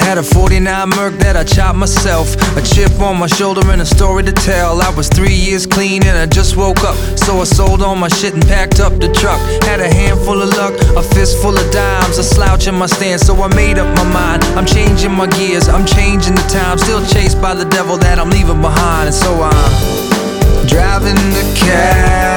Had a 49 Merc that I chopped myself, a chip on my shoulder and a story to tell. I was 3 years clean and I just woke up, so I sold all my shit and packed up the truck. Had a handful of luck, a fistful of dimes, a slouch in my stance, so I made up my mind. I'm changing my gears, I'm changing the time. Still chased by the devil that I'm leaving behind, and so I'm driving the cab